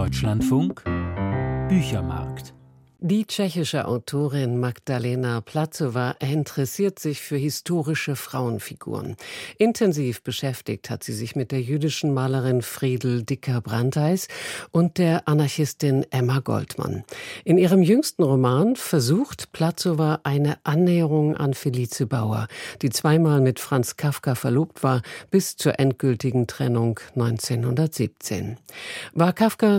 Deutschlandfunk Büchermarkt. Die tschechische Autorin Magdalena Platzová interessiert sich für historische Frauenfiguren. Intensiv beschäftigt hat sie sich mit der jüdischen Malerin Friedel Dicker-Brandeis und der Anarchistin Emma Goldman. In ihrem jüngsten Roman versucht Platzová eine Annäherung an Felice Bauer, die zweimal mit Franz Kafka verlobt war, bis zur endgültigen Trennung 1917. War Kafka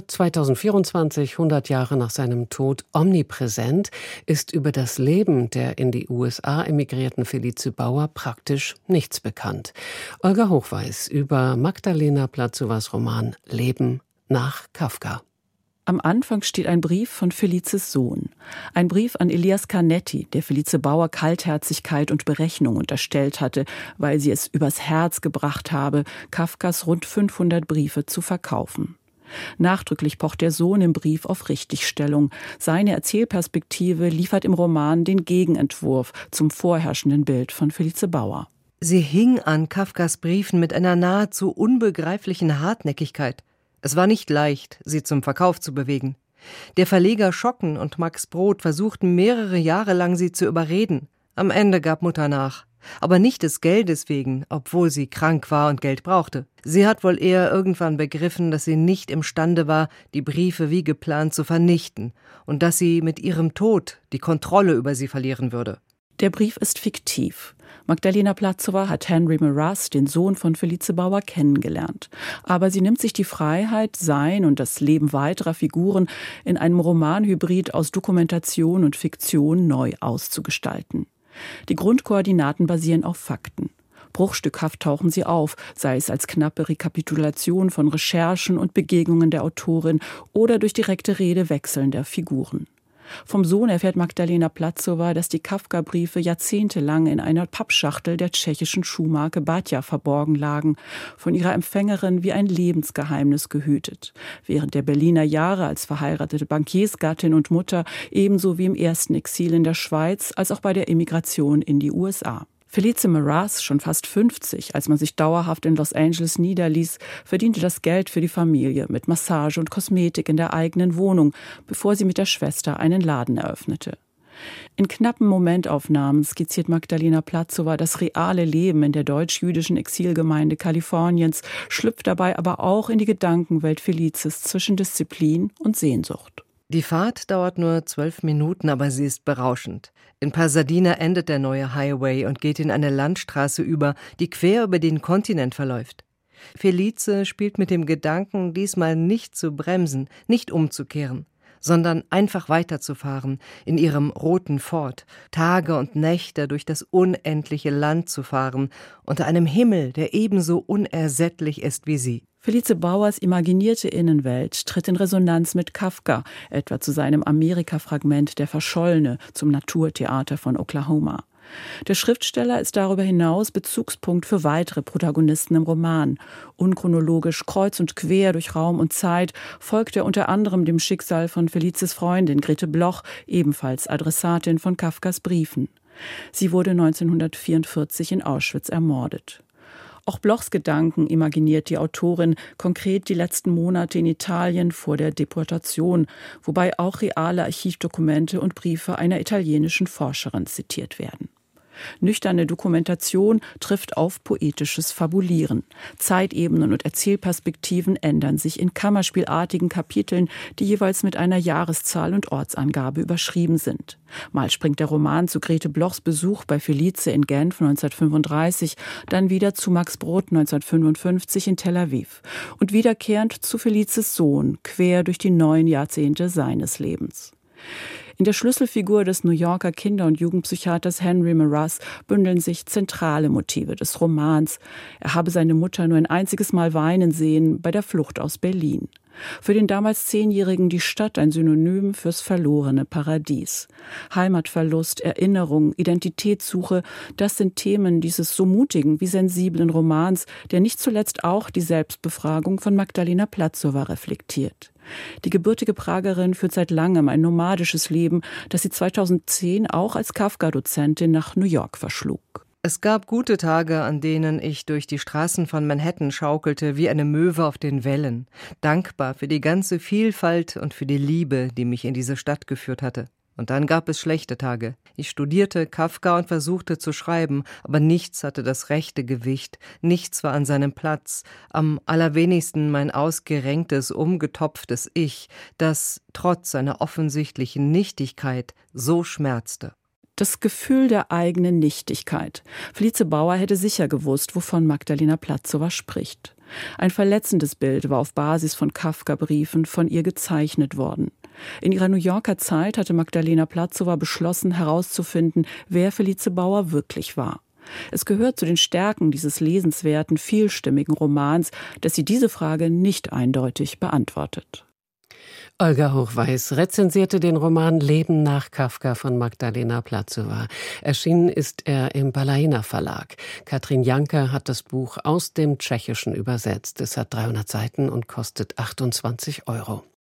2024, 100 Jahre nach seinem Tod, omnipräsent, ist über das Leben der in die USA emigrierten Felice Bauer praktisch nichts bekannt. Olga Hochweis über Magdalena Platzovás Roman Leben nach Kafka. Am Anfang steht ein Brief von Felices Sohn. Ein Brief an Elias Canetti, der Felice Bauer Kaltherzigkeit und Berechnung unterstellt hatte, weil sie es übers Herz gebracht habe, Kafkas rund 500 Briefe zu verkaufen. Nachdrücklich pocht der Sohn im Brief auf Richtigstellung. Seine Erzählperspektive liefert im Roman den Gegenentwurf zum vorherrschenden Bild von Felice Bauer. Sie hing an Kafkas Briefen mit einer nahezu unbegreiflichen Hartnäckigkeit. Es war nicht leicht, sie zum Verkauf zu bewegen. Der Verleger Schocken und Max Brod versuchten mehrere Jahre lang, sie zu überreden. Am Ende gab Mutter nach. Aber nicht des Geldes wegen, obwohl sie krank war und Geld brauchte. Sie hat wohl eher irgendwann begriffen, dass sie nicht imstande war, die Briefe wie geplant zu vernichten und dass sie mit ihrem Tod die Kontrolle über sie verlieren würde. Der Brief ist fiktiv. Magdalena Platzová hat Henry Meras, den Sohn von Felice Bauer, kennengelernt. Aber sie nimmt sich die Freiheit, sein und das Leben weiterer Figuren in einem Romanhybrid aus Dokumentation und Fiktion neu auszugestalten. Die Grundkoordinaten basieren auf Fakten. Bruchstückhaft tauchen sie auf, sei es als knappe Rekapitulation von Recherchen und Begegnungen der Autorin oder durch direkte Rede wechselnder Figuren. Vom Sohn erfährt Magdalena Platzová, dass die Kafka-Briefe jahrzehntelang in einer Pappschachtel der tschechischen Schuhmarke Baťa verborgen lagen, von ihrer Empfängerin wie ein Lebensgeheimnis gehütet, während der Berliner Jahre als verheiratete Bankiersgattin und Mutter ebenso wie im ersten Exil in der Schweiz als auch bei der Emigration in die USA. Felice Meras, schon fast 50, als man sich dauerhaft in Los Angeles niederließ, verdiente das Geld für die Familie mit Massage und Kosmetik in der eigenen Wohnung, bevor sie mit der Schwester einen Laden eröffnete. In knappen Momentaufnahmen skizziert Magdalena Platzová das reale Leben in der deutsch-jüdischen Exilgemeinde Kaliforniens, schlüpft dabei aber auch in die Gedankenwelt Felices zwischen Disziplin und Sehnsucht. Die Fahrt dauert nur 12 Minuten, aber sie ist berauschend. In Pasadena endet der neue Highway und geht in eine Landstraße über, die quer über den Kontinent verläuft. Felice spielt mit dem Gedanken, diesmal nicht zu bremsen, nicht umzukehren, sondern einfach weiterzufahren, in ihrem roten Ford, Tage und Nächte durch das unendliche Land zu fahren, unter einem Himmel, der ebenso unersättlich ist wie sie. Felice Bauers imaginierte Innenwelt tritt in Resonanz mit Kafka, etwa zu seinem Amerika-Fragment Der Verschollene zum Naturtheater von Oklahoma. Der Schriftsteller ist darüber hinaus Bezugspunkt für weitere Protagonisten im Roman. Unchronologisch kreuz und quer durch Raum und Zeit folgt er unter anderem dem Schicksal von Felices Freundin Grete Bloch, ebenfalls Adressatin von Kafkas Briefen. Sie wurde 1944 in Auschwitz ermordet. Auch Blochs Gedanken imaginiert die Autorin, konkret die letzten Monate in Italien vor der Deportation, wobei auch reale Archivdokumente und Briefe einer italienischen Forscherin zitiert werden. Nüchterne Dokumentation trifft auf poetisches Fabulieren. Zeitebenen und Erzählperspektiven ändern sich in kammerspielartigen Kapiteln, die jeweils mit einer Jahreszahl und Ortsangabe überschrieben sind. Mal springt der Roman zu Grete Blochs Besuch bei Felice in Genf 1935, dann wieder zu Max Brod 1955 in Tel Aviv und wiederkehrend zu Felices Sohn, quer durch die 9 Jahrzehnte seines Lebens. In der Schlüsselfigur des New Yorker Kinder- und Jugendpsychiaters Henry Meras bündeln sich zentrale Motive des Romans. Er habe seine Mutter nur ein einziges Mal weinen sehen bei der Flucht aus Berlin. Für den damals 10-Jährigen die Stadt ein Synonym fürs verlorene Paradies. Heimatverlust, Erinnerung, Identitätssuche, das sind Themen dieses so mutigen wie sensiblen Romans, der nicht zuletzt auch die Selbstbefragung von Magdalena Platzová reflektiert. Die gebürtige Pragerin führt seit langem ein nomadisches Leben, das sie 2010 auch als Kafka-Dozentin nach New York verschlug. Es gab gute Tage, an denen ich durch die Straßen von Manhattan schaukelte wie eine Möwe auf den Wellen, dankbar für die ganze Vielfalt und für die Liebe, die mich in diese Stadt geführt hatte. Und dann gab es schlechte Tage. Ich studierte Kafka und versuchte zu schreiben, aber nichts hatte das rechte Gewicht, nichts war an seinem Platz, am allerwenigsten mein ausgerenktes, umgetopftes Ich, das trotz seiner offensichtlichen Nichtigkeit so schmerzte. Das Gefühl der eigenen Nichtigkeit. Felice Bauer hätte sicher gewusst, wovon Magdalena Plazowa spricht. Ein verletzendes Bild war auf Basis von Kafka-Briefen von ihr gezeichnet worden. In ihrer New Yorker Zeit hatte Magdalena Plazowa beschlossen, herauszufinden, wer Felice Bauer wirklich war. Es gehört zu den Stärken dieses lesenswerten, vielstimmigen Romans, dass sie diese Frage nicht eindeutig beantwortet. Olga Hochweiß rezensierte den Roman Leben nach Kafka von Magdalena Plazowa. Erschienen ist er im Balaina Verlag. Katrin Janker hat das Buch aus dem Tschechischen übersetzt. Es hat 300 Seiten und kostet 28 €.